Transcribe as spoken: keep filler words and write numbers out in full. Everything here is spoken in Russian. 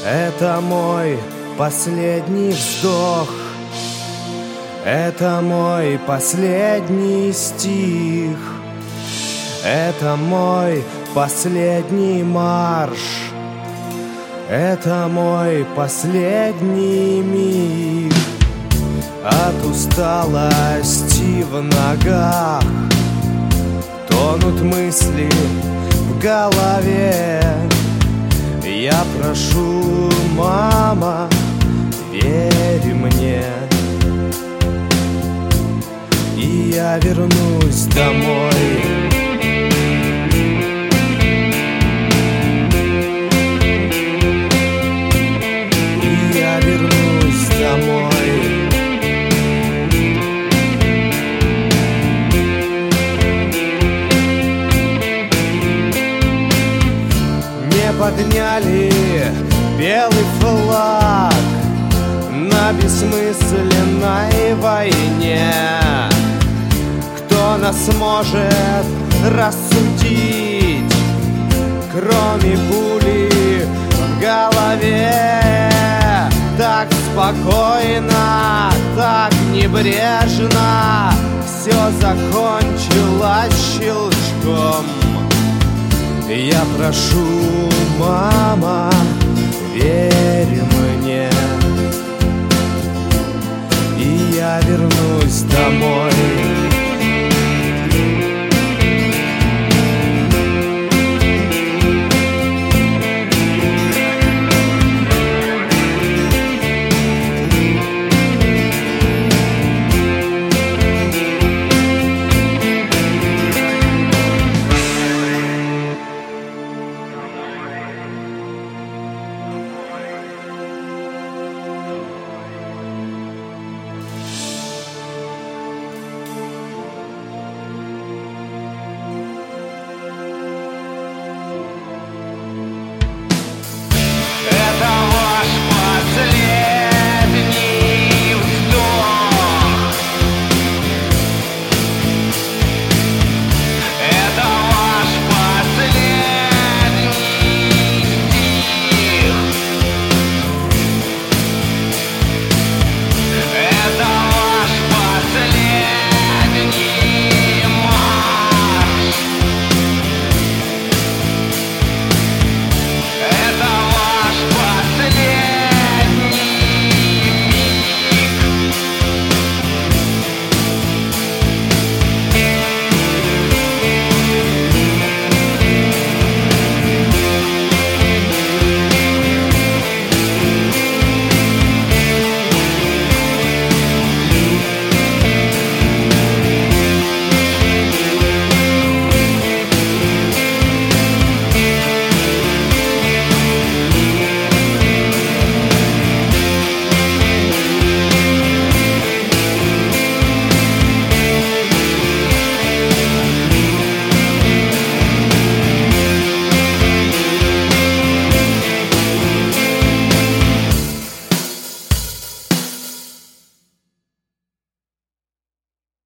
Это мой последний вздох, это мой последний стих, это мой последний марш, это мой последний миг. От усталости в ногах тонут мысли в голове. Я прошу, мама, верь мне, и я вернусь домой. И я вернусь домой. Подняли белый флаг на бессмысленной войне. Кто нас может рассудить, кроме пули в голове? Так спокойно, так небрежно все закончилось щелчком. Я прошу, мама, верь мне, и я вернусь домой.